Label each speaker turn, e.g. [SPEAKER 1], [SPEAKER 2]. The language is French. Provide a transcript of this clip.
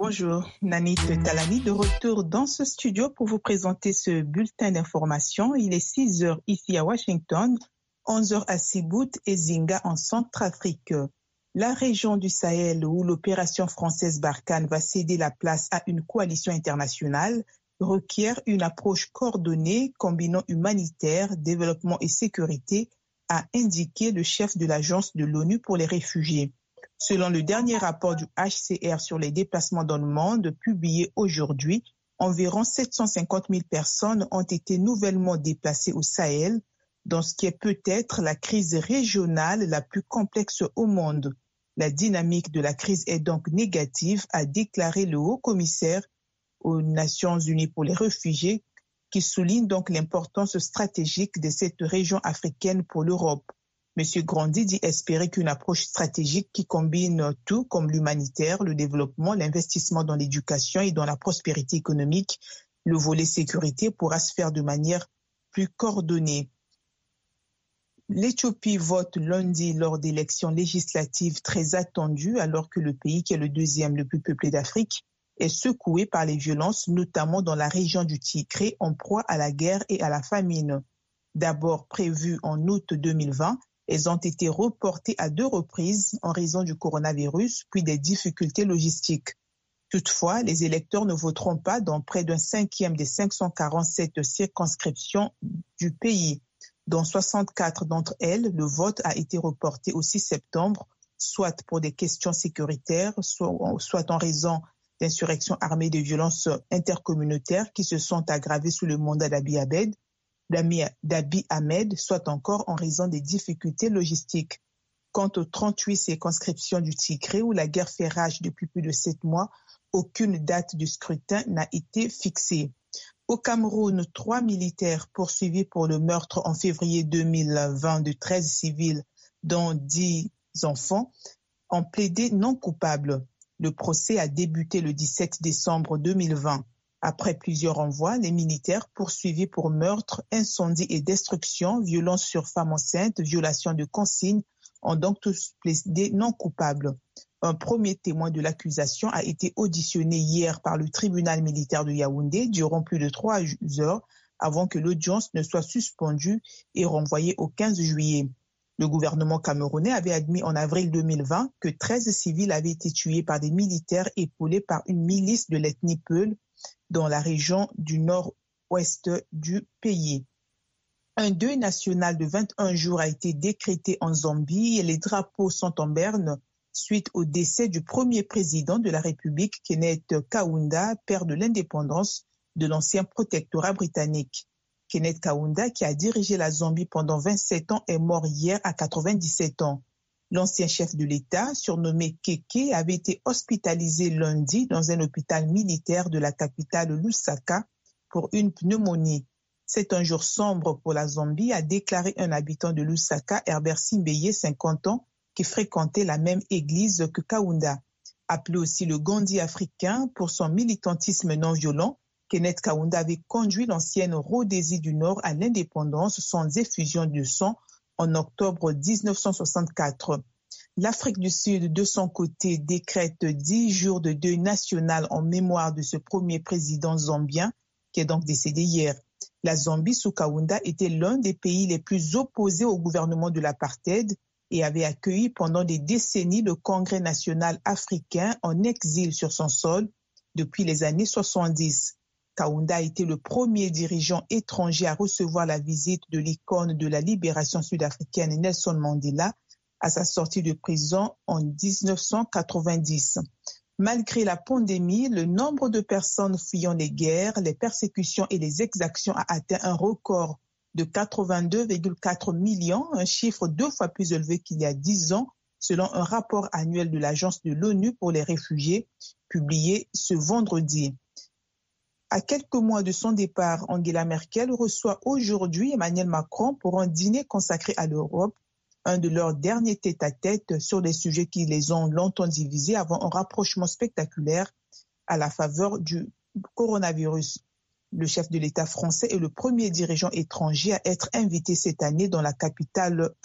[SPEAKER 1] Bonjour, Nanit Talani de retour dans ce studio pour vous présenter ce bulletin d'information. Il est 6 heures ici à Washington, 11 heures à Sibout et Zinga en Centrafrique. La région du Sahel où l'opération française Barkhane va céder la place à une coalition internationale requiert une approche coordonnée combinant humanitaire, développement et sécurité, a indiqué le chef de l'agence de l'ONU pour les réfugiés. Selon le dernier rapport du HCR sur les déplacements dans le monde, publié aujourd'hui, environ 750 000 personnes ont été nouvellement déplacées au Sahel, dans ce qui est peut-être la crise régionale la plus complexe au monde. La dynamique de la crise est donc négative, a déclaré le haut-commissaire aux Nations Unies pour les réfugiés, qui souligne donc l'importance stratégique de cette région africaine pour l'Europe. M. Grandi dit espérer qu'une approche stratégique qui combine tout comme l'humanitaire, le développement, l'investissement dans l'éducation et dans la prospérité économique, le volet sécurité pourra se faire de manière plus coordonnée. L'Éthiopie vote lundi lors d'élections législatives très attendues alors que le pays, qui est le deuxième le plus peuplé d'Afrique, est secoué par les violences, notamment dans la région du Tigré, en proie à la guerre et à la famine. D'abord prévues en août 2020, elles ont été reportées à 2 reprises en raison du coronavirus, puis des difficultés logistiques. Toutefois, les électeurs ne voteront pas dans près d'un cinquième des 547 circonscriptions du pays. Dans 64 d'entre elles, le vote a été reporté au 6 septembre, soit pour des questions sécuritaires, soit en raison d'insurrections armées de violences intercommunautaires qui se sont aggravées sous le mandat d'Abiy Ahmed, soit encore en raison des difficultés logistiques. Quant aux 38 circonscriptions du Tigré où la guerre fait rage depuis plus de 7 mois, aucune date du scrutin n'a été fixée. Au Cameroun, 3 militaires poursuivis pour le meurtre en février 2020 de 13 civils, dont 10 enfants, ont plaidé non coupables. Le procès a débuté le 17 décembre 2020. Après plusieurs renvois, les militaires poursuivis pour meurtre, incendie et destruction, violence sur femmes enceintes, violation de consignes, ont donc tous plaidé non coupables. Un premier témoin de l'accusation a été auditionné hier par le tribunal militaire de Yaoundé durant plus de 3 heures avant que l'audience ne soit suspendue et renvoyée au 15 juillet. Le gouvernement camerounais avait admis en avril 2020 que 13 civils avaient été tués par des militaires épaulés par une milice de l'ethnie Peul dans la région du nord-ouest du pays. Un deuil national de 21 jours a été décrété en Zambie et les drapeaux sont en berne suite au décès du premier président de la République, Kenneth Kaunda, père de l'indépendance de l'ancien protectorat britannique. Kenneth Kaunda, qui a dirigé la Zambie pendant 27 ans, est mort hier à 97 ans. L'ancien chef de l'État, surnommé Keke, avait été hospitalisé lundi dans un hôpital militaire de la capitale Lusaka pour une pneumonie. C'est un jour sombre pour la Zambie, a déclaré un habitant de Lusaka, Herbert Simbeye, 50 ans, qui fréquentait la même église que Kaunda. Appelé aussi le Gandhi africain pour son militantisme non violent, Kenneth Kaunda avait conduit l'ancienne Rhodésie du Nord à l'indépendance sans effusion de sang en octobre 1964. L'Afrique du Sud, de son côté, décrète 10 jours de deuil national en mémoire de ce premier président zambien, qui est donc décédé hier. La Zambie, sous Kaunda, était l'un des pays les plus opposés au gouvernement de l'apartheid et avait accueilli pendant des décennies le Congrès national africain en exil sur son sol depuis les années 70. Kaunda a été le premier dirigeant étranger à recevoir la visite de l'icône de la libération sud-africaine Nelson Mandela à sa sortie de prison en 1990. Malgré la pandémie, le nombre de personnes fuyant les guerres, les persécutions et les exactions a atteint un record de 82,4 millions, un chiffre 2 fois plus élevé qu'il y a 10 ans, selon un rapport annuel de l'Agence de l'ONU pour les réfugiés, publié ce vendredi. À quelques mois de son départ, Angela Merkel reçoit aujourd'hui Emmanuel Macron pour un dîner consacré à l'Europe, un de leurs derniers tête-à-tête sur des sujets qui les ont longtemps divisés avant un rapprochement spectaculaire à la faveur du coronavirus. Le chef de l'État français est le premier dirigeant étranger à être invité cette année dans la capitale